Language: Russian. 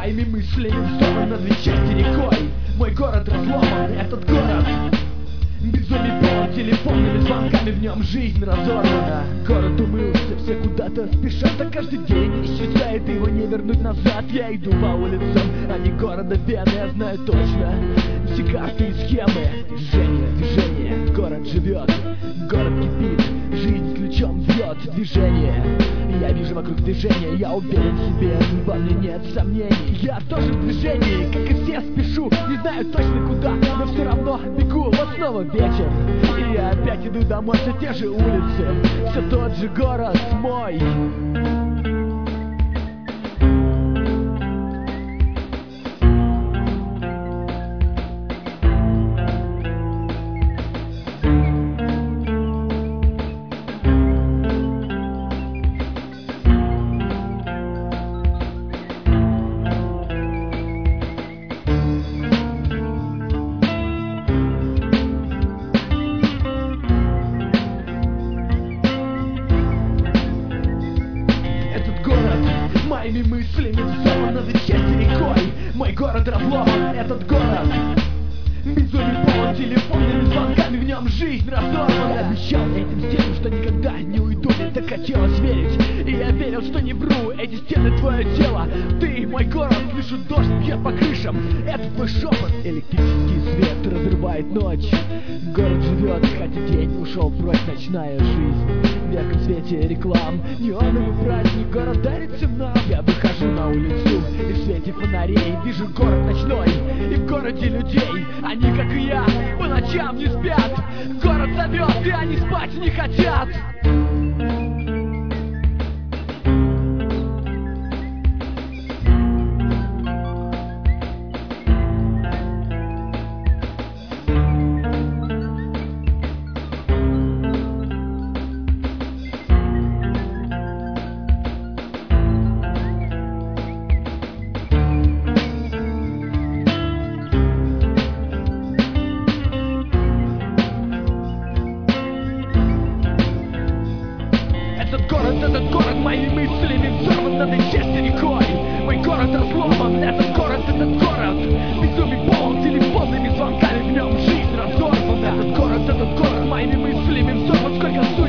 моими мыслями взорван на две части рекой. Мой город разломан, этот город безумие полон телефонными звонками, в нем жизнь разорвана. Город умылся, все куда-то спешат, а каждый день исчезает, его не вернуть назад. Я иду по улицам, а не города Вены, я знаю точно все карты и схемы. Движение, город живет, город кипит, жизнь ключом бьет. Движение, я вижу вокруг движения, я уверен в себе, во мне нет сомнений. Я тоже в движении, как и все спешу, не знаю точно куда, но все равно бегу. Вот снова вечер, и я опять иду домой, все те же улицы, все тот же город мой. Моими мыслями взорван на две части рекой. Мой город разломан, этот город безумие полон телефонными звонками, в нем жизнь разорвана. Я обещал этим стенам, что никогда не уйду, мне так хотелось верить, и я верил, что не вру. Эти стены твое тело, ты мой город, слышу дождь бьет по крышам, это твой шепот. Электрический свет разрывает ночь, город живет, хотя день ушел прочь, ночная жизнь в ярком свете реклам, неоновый праздник, город дарится нам. Я выхожу на улицу и в свете фонарей вижу город ночной, и в городе людей, они как и я, по ночам не спят. Город зовет, и они спать не хотят. Этот город моими мыслями взорван на две части рекой. Мой город разломан, этот город безумие полон телефонными звонками, в нем жизнь разорвана. Этот город моими мыслями взорван, сколько